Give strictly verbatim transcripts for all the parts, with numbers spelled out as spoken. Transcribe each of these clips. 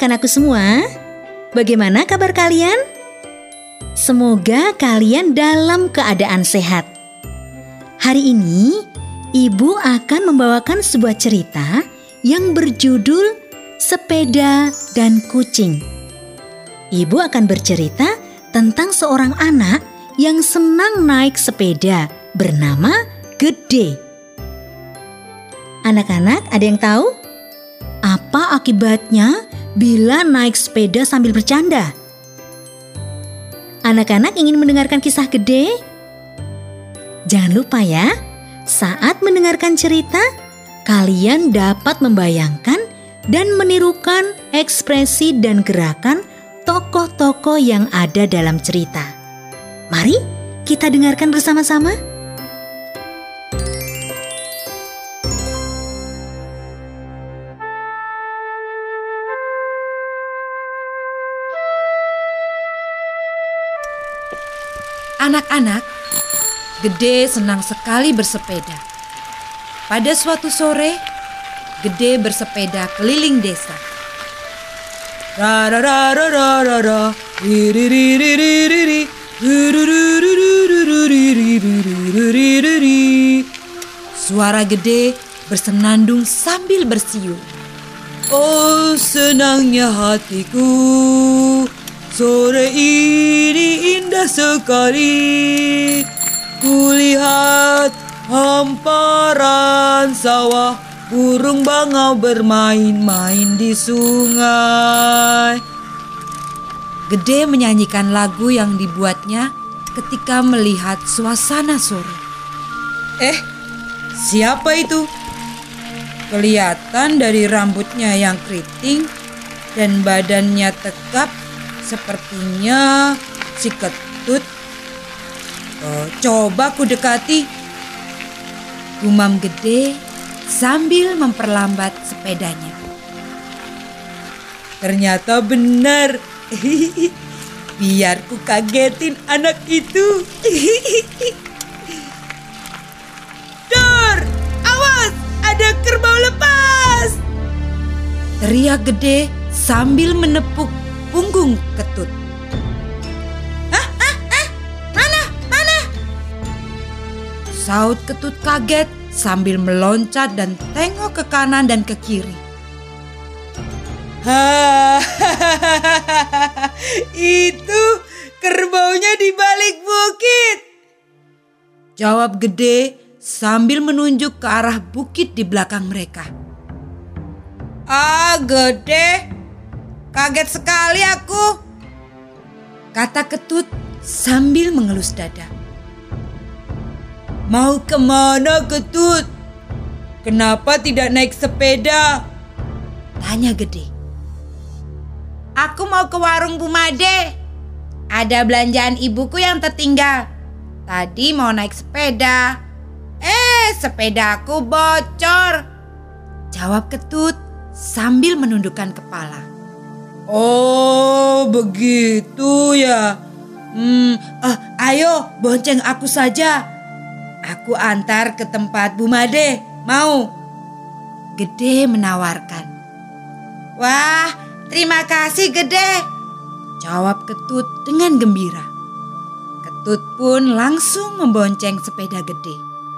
anak-anakku semua, bagaimana kabar kalian? Semoga kalian dalam keadaan sehat. Hari ini, Ibu akan membawakan sebuah cerita yang berjudul Sepeda dan Kucing. Ibu akan bercerita tentang seorang anak yang senang naik sepeda bernama Gede. Anak-anak, ada yang tahu? Apa akibatnya bila naik sepeda sambil bercanda? Anak-anak ingin mendengarkan kisah Gede? Jangan lupa ya, saat mendengarkan cerita, kalian dapat membayangkan dan menirukan ekspresi dan gerakan tokoh-tokoh yang ada dalam cerita. Mari kita dengarkan bersama-sama. Anak-anak, Gede senang sekali bersepeda. Pada suatu sore, Gede bersepeda keliling desa. Ra ra ra ra ra ra ra, ri ri ri ri ri ri ri, ri ri ri ri ri ri ri ri ri. Suara Gede bersenandung sambil bersiul. Oh, senangnya hatiku, sore ini indah sekali. Kulihat hamparan sawah, burung bangau bermain-main di sungai. Gede menyanyikan lagu yang dibuatnya ketika melihat suasana sore. Eh, siapa itu? Kelihatan dari rambutnya yang keriting dan badannya tegap, sepertinya si Ketut. Oh, coba ku dekati, gumam Gede sambil memperlambat sepedanya. Ternyata benar. Biar ku kagetin anak itu. Dor, awas, ada kerbau lepas! Teriak Gede sambil menepuk punggung Ketut. Saut Ketut kaget sambil meloncat dan tengok ke kanan dan ke kiri. Hahaha, itu kerbaunya di balik bukit, jawab Gede sambil menunjuk ke arah bukit di belakang mereka. Ah, Gede, kaget sekali aku, kata Ketut sambil mengelus dada. Mau kemana, Ketut? Kenapa tidak naik sepeda? Tanya Gede. Aku mau ke warung Bu Made. Ada belanjaan ibuku yang tertinggal. Tadi mau naik sepeda. Eh, sepedaku bocor, jawab Ketut sambil menundukkan kepala. Oh, begitu ya. Hmm, ah, ayo bonceng aku saja. Aku antar ke tempat Bu Made, mau? Gede menawarkan. Wah, terima kasih Gede, jawab Ketut dengan gembira. Ketut pun langsung membonceng sepeda Gede.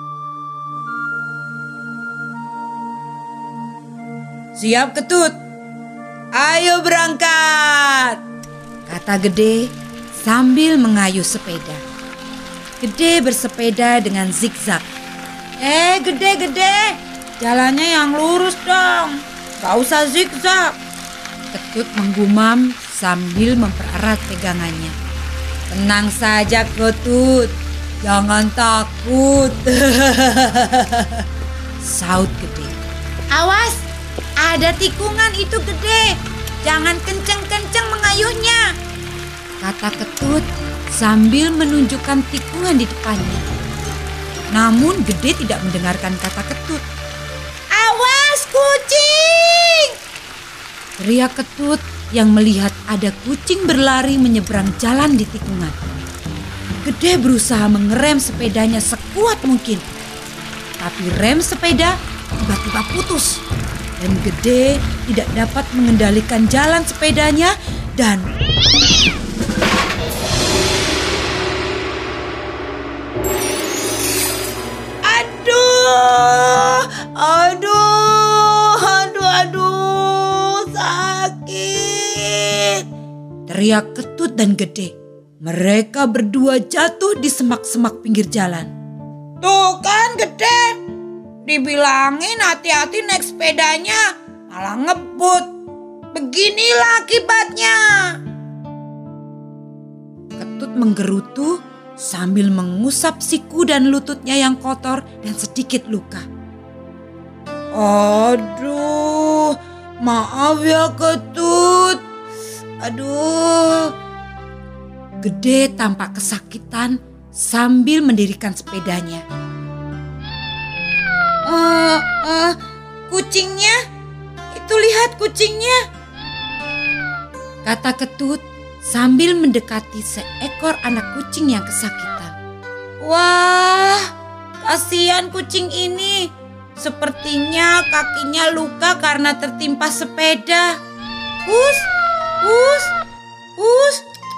Siap Ketut, ayo berangkat, kata Gede sambil mengayuh sepeda. Gede bersepeda dengan zigzag. Eh, Gede, Gede, jalannya yang lurus dong, gak usah zigzag, Ketut menggumam sambil mempererat pegangannya. Tenang saja Ketut, jangan takut, saut Gede. Awas, ada tikungan itu Gede, jangan kenceng-kenceng mengayuhnya, kata Ketut sambil menunjukkan tikungan di depannya. Namun Gede tidak mendengarkan kata Ketut. Awas kucing! Teriak Ketut yang melihat ada kucing berlari menyeberang jalan di tikungan. Gede berusaha mengerem sepedanya sekuat mungkin. Tapi rem sepeda tiba-tiba putus. dan Gede tidak dapat mengendalikan jalan sepedanya dan aduh, aduh, aduh, aduh, sakit, teriak Ketut dan Gede. Mereka berdua jatuh di semak-semak pinggir jalan. Tuh kan Gede, dibilangin hati-hati naik sepedanya, malah ngebut. Beginilah akibatnya. Ketut menggerutu sambil mengusap siku dan lututnya yang kotor dan sedikit luka. Aduh, maaf ya Ketut. Aduh. Gede tampak kesakitan sambil mendirikan sepedanya. Uh, uh, kucingnya, itu lihat kucingnya, kata Ketut sambil mendekati seekor anak kucing yang kesakitan. Wah, kasihan kucing ini. Sepertinya kakinya luka karena tertimpa sepeda. Hus, hus, hus.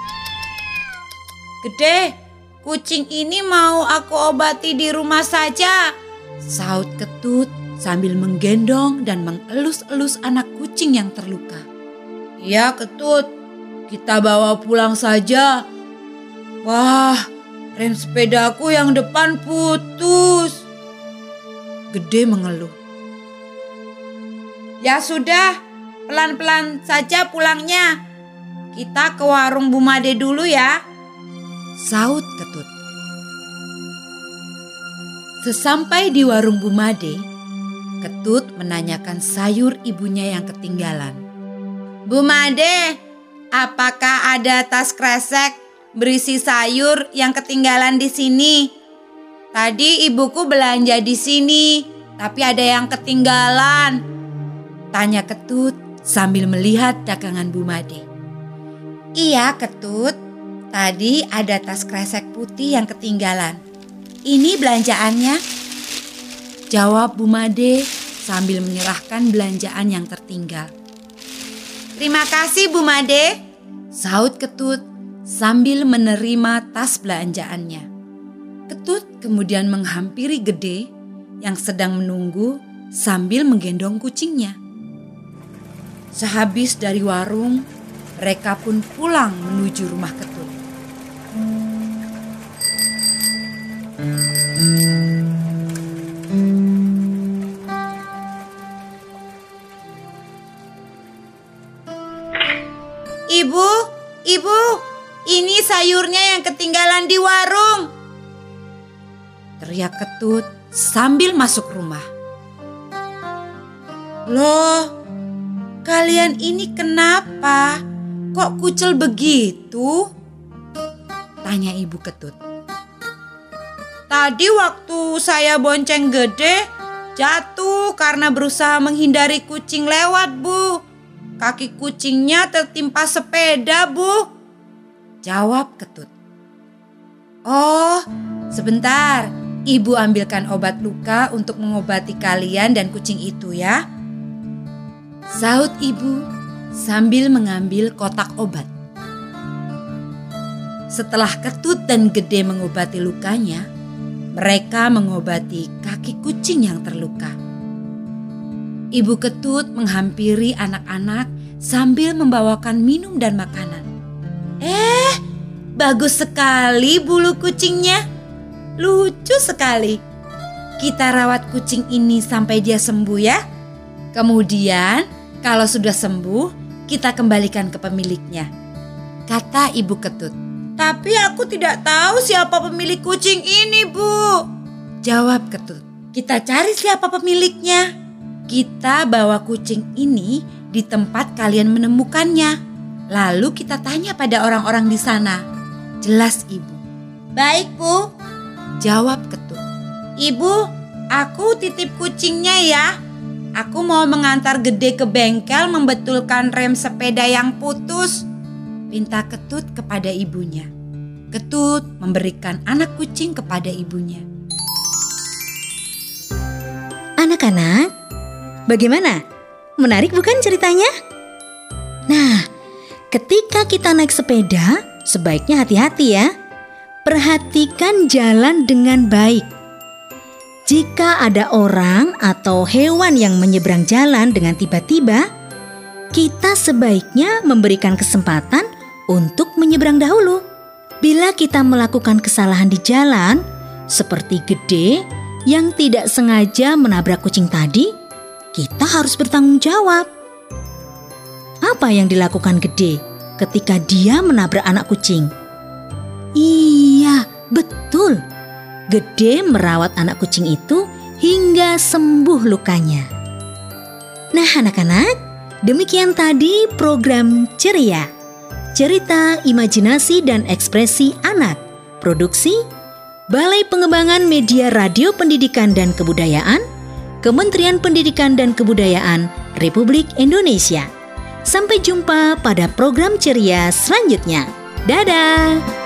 Gede, kucing ini mau aku obati di rumah saja, saut Ketut sambil menggendong dan mengelus-elus anak kucing yang terluka. Iya Ketut, kita bawa pulang saja. Wah, rem sepedaku yang depan putus. Gede mengeluh. Ya sudah, pelan-pelan saja pulangnya. Kita ke warung Bu Made dulu ya, saut Ketut. Sesampai di warung Bu Made, Ketut menanyakan sayur ibunya yang ketinggalan. Bu Made, apakah ada tas kresek berisi sayur yang ketinggalan di sini? Tadi ibuku belanja di sini, tapi ada yang ketinggalan, tanya Ketut sambil melihat dagangan Bu Made. Iya Ketut, tadi ada tas kresek putih yang ketinggalan. Ini belanjaannya, jawab Bu Made sambil menyerahkan belanjaan yang tertinggal. Terima kasih Bu Made, saut Ketut sambil menerima tas belanjaannya. Ketut kemudian menghampiri Gede yang sedang menunggu sambil menggendong kucingnya. Sehabis dari warung, mereka pun pulang menuju rumah Ketut. Ibu, ibu, ini sayurnya yang ketinggalan di warung, teriak Ketut sambil masuk rumah. Loh, kalian ini kenapa? Kok kucel begitu? Tanya ibu Ketut. Tadi waktu saya bonceng Gede, jatuh karena berusaha menghindari kucing lewat, Bu. Kaki kucingnya tertimpa sepeda, Bu, jawab Ketut. Oh, sebentar. Ibu ambilkan obat luka untuk mengobati kalian dan kucing itu ya, saut ibu sambil mengambil kotak obat. Setelah Ketut dan Gede mengobati lukanya, mereka mengobati kaki kucing yang terluka. Ibu Ketut menghampiri anak-anak sambil membawakan minum dan makanan. Eh, bagus sekali bulu kucingnya. Lucu sekali. Kita rawat kucing ini sampai dia sembuh ya. Kemudian kalau sudah sembuh, kita kembalikan ke pemiliknya, kata Ibu Ketut. Tapi aku tidak tahu siapa pemilik kucing ini, Bu, jawab Ketut. Kita cari siapa pemiliknya. Kita bawa kucing ini di tempat kalian menemukannya. Lalu kita tanya pada orang-orang di sana, jelas Ibu. Baik, Bu, jawab Ketut. Ibu, aku titip kucingnya ya. Aku mau mengantar Gede ke bengkel membetulkan rem sepeda yang putus, pinta Ketut kepada ibunya. Ketut memberikan anak kucing kepada ibunya. Anak-anak, bagaimana? Menarik bukan ceritanya? Nah, ketika kita naik sepeda, sebaiknya hati-hati ya. Perhatikan jalan dengan baik. Jika ada orang atau hewan yang menyeberang jalan dengan tiba-tiba, kita sebaiknya memberikan kesempatan untuk menyeberang dahulu. Bila kita melakukan kesalahan di jalan, seperti Gede yang tidak sengaja menabrak kucing tadi, kita harus bertanggung jawab. Apa yang dilakukan Gede ketika dia menabrak anak kucing? Iya, betul. Gede merawat anak kucing itu hingga sembuh lukanya. Nah anak-anak, demikian tadi program Ceria, cerita imajinasi dan ekspresi anak, produksi Balai Pengembangan Media Radio Pendidikan dan Kebudayaan, Kementerian Pendidikan dan Kebudayaan Republik Indonesia. Sampai jumpa pada program Ceria selanjutnya. Dadah!